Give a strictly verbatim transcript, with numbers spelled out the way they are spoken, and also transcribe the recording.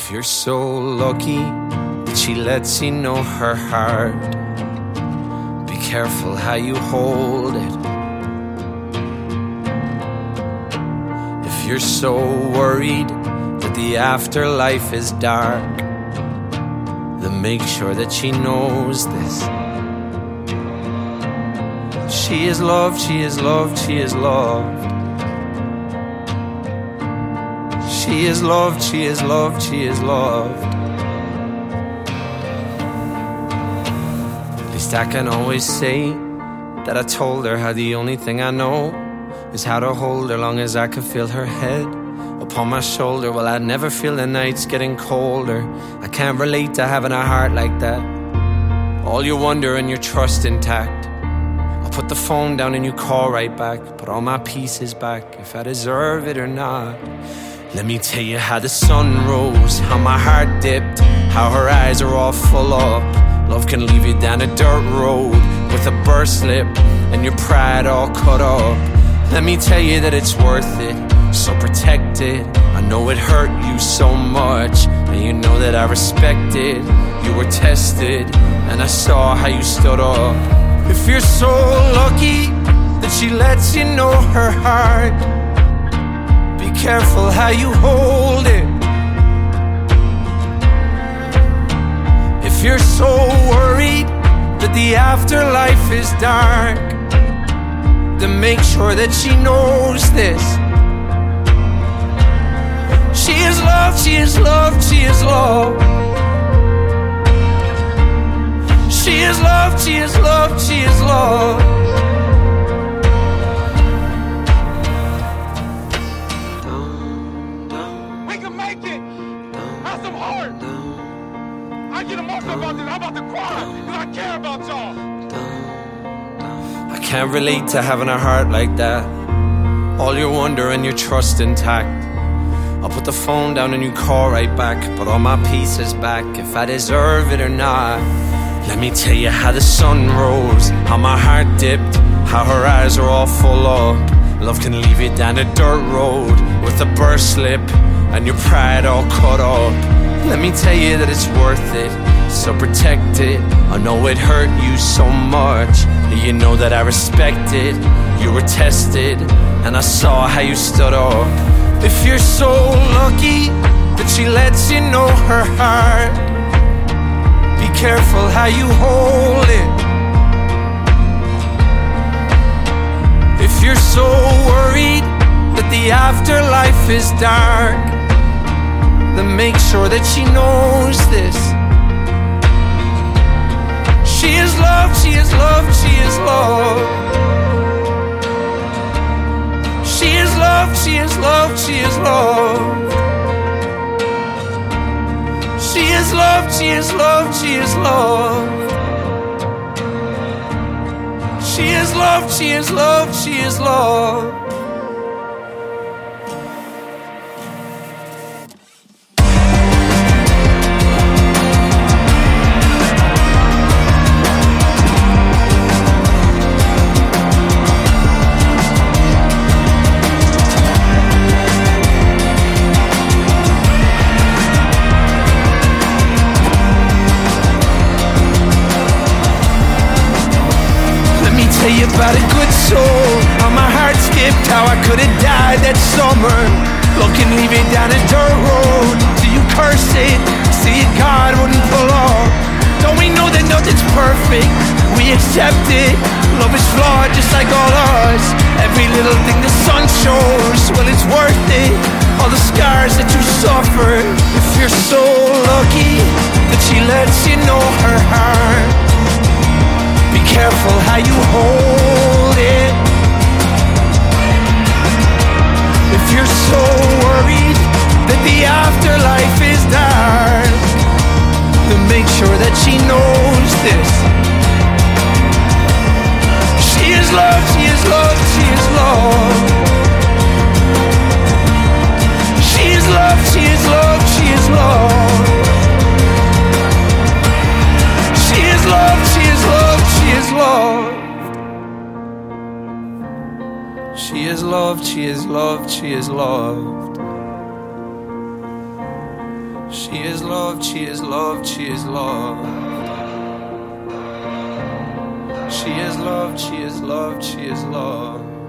If you're so lucky that she lets you know her heart, be careful how you hold it. If you're so worried that the afterlife is dark, then make sure that she knows this. She is loved, she is loved, she is loved. She is loved, she is loved, she is loved. At least I can always say that I told her how the only thing I know is how to hold her long as I can feel her head upon my shoulder. Well, I never feel the nights getting colder. I can't relate to having a heart like that. All your wonder and your trust intact. I'll put the phone down and you call right back. Put all my pieces back, if I deserve it or not. Let me tell you how the sun rose, how my heart dipped, how her eyes are all full up. Love can leave you down a dirt road with a burst lip and your pride all cut up. Let me tell you that it's worth it, so protect it. I know it hurt you so much, and you know that I respect it. You were tested, and I saw how you stood up. If you're so lucky that she lets you know her heart, be careful how you hold it. If you're so worried that the afterlife is dark, then make sure that she knows this. She is loved, she is loved, she is loved. She is loved, she is loved, she is loved. We can make it. Have some heart. I get emotional about this. I'm about to cry because I care about y'all. I can't relate to having a heart like that. All your wonder and your trust intact. I'll put the phone down and you call right back. Put all my pieces back, if I deserve it or not. Let me tell you how the sun rose, how my heart dipped, how her eyes are all full up. Love can leave you down a dirt road with a burst slip and your pride all cut up. Let me tell you that it's worth it, so protect it. I know it hurt you so much, you know that I respect it. You were tested, and I saw how you stood up. If you're so lucky that she lets you know her heart, be careful how you hold it. If you're so worried that the afterlife is dark, then make sure that she knows this. She is loved, she is loved, she is loved. She is loved, she is loved, she is loved. She is loved, she is loved, she is loved. She is loved, she is loved, she is loved. Tell you about a good soul, how my heart skipped, how I could have died that summer. Love can leave it down a dirt road, so you curse it, see God wouldn't pull off. Don't we know that nothing's perfect, we accept it. Love is flawed just like all us. Every little thing the sun shows, well it's worth it. All the scars that you suffered. If you're so lucky that she lets you know her heart, be careful how you hold it. If you're so worried that the afterlife is dark, then make sure that she knows this. She is loved, she is loved, she is loved. She is loved, she is loved, she is loved. She is loved, she is loved, she is loved. She is loved, she is loved, she is loved. She is loved, she is loved, she is loved. She is loved, she is loved, she is loved.